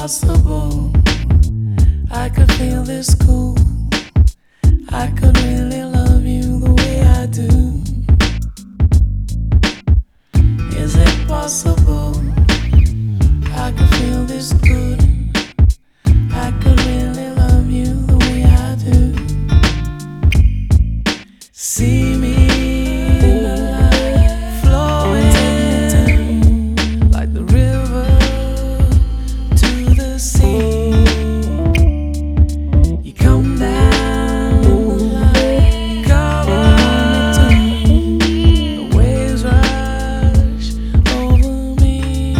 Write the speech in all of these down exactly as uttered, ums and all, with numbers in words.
possible I could feel this cool? I could really love you the way I do. Is it possible I could feel this good? I could really love you the way I do. See me in the light flowing like the river to the sea. You come down in the light, cover me, the waves rush over me.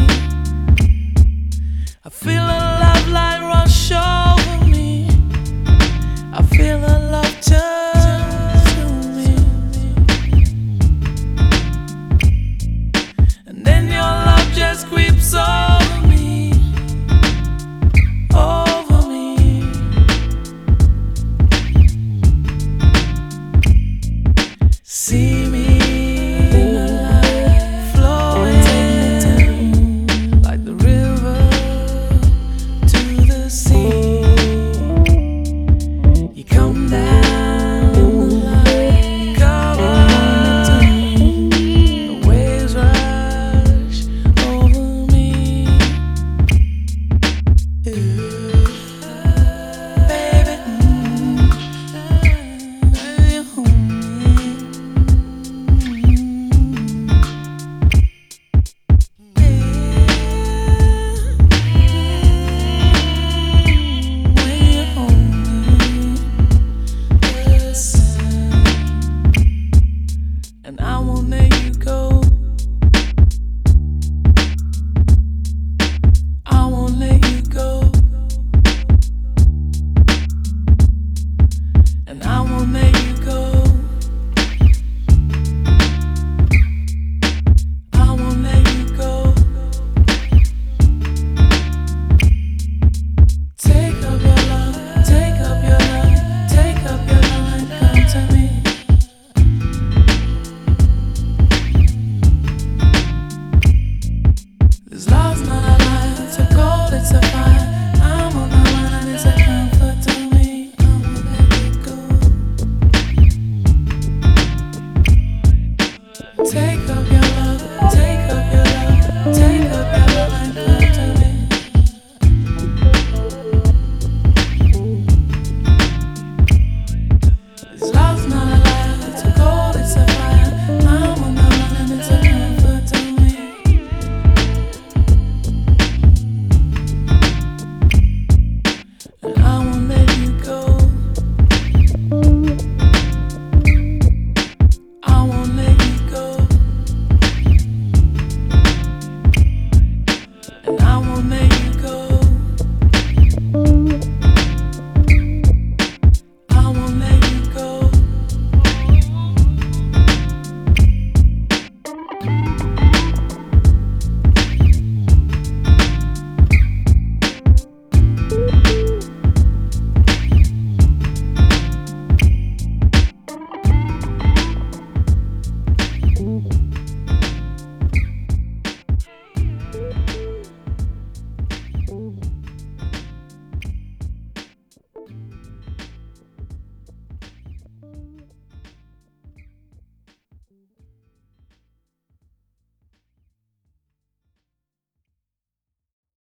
I feel a love light rush over me. I feel a love turn to me, and then your love just creeps over me, over me. See me in the light flowing like the river to the sea. You come down in the light, cover me, the waves rush over me. Ooh, baby, mm, baby, hold me. When you hold me, listen, and I won't let you go. I won't let you go, and I won't let you go. I won't let you go. Take up your love, take up your love, take up your love and come to me. This love's not a lie, it's a cold, it's a fire. I'm on the line, it's a comfort to me. I won't let you go. Take up your love, take up your love, take up your love and come to me. This love's not a lie, it's a cold, it's a fire. I'm on the run and it's a comfort to me. And I won't let you go. I won't let you go. And I won't let you go. I won't let you go.